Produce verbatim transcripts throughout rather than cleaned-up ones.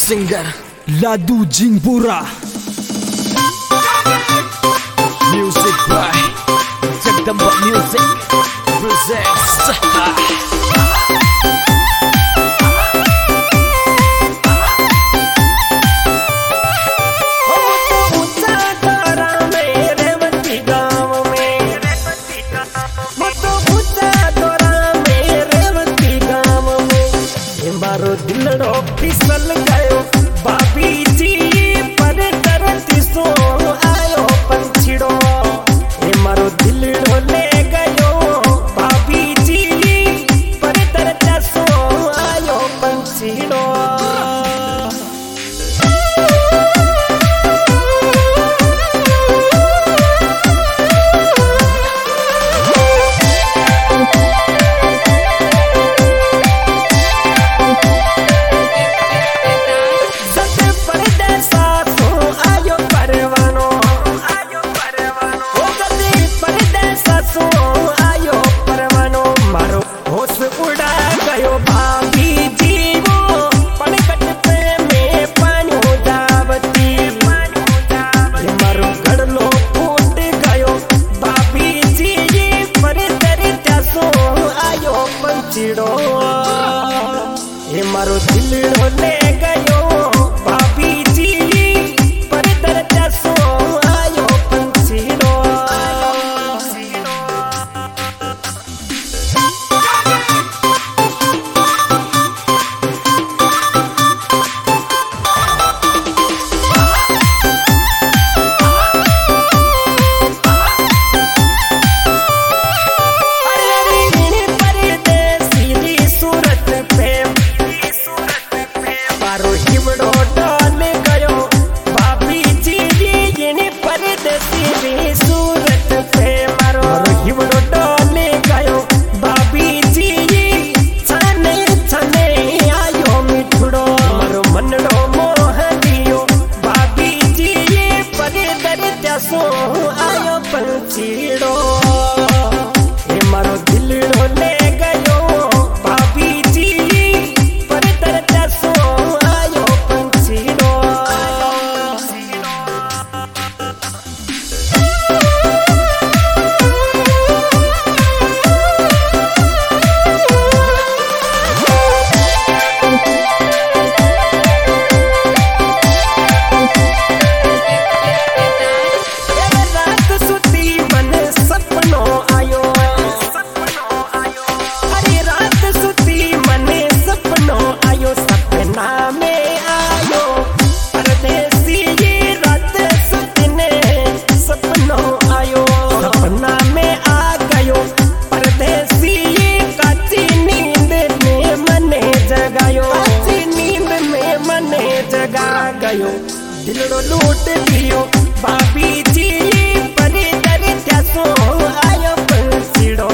Singer Ladu Jingpura, music by Jagdamba music presents. दिलड़ो फिसल गयो बाबी जी पर तरती सो आयो पंछीड़ो, ए मारो दिलड़ो ले गयो बाबी जी पर तरता सो आयो पंछीड़ो। ये मारो दिलड़ो ले गयो बाबी जी पर तरता सो आयो पंछीड़ो। आयो पंछीड़ो ये मारो दिलड़ो ले गयो बाबी जी पर तरता सो आयो पंछीड़ो। दिलड़ो लूट लियो बाबी जी पर तरता सो आयो पंछीड़ो।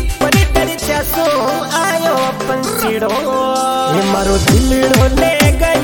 ये मारो दिलड़ो ले गयो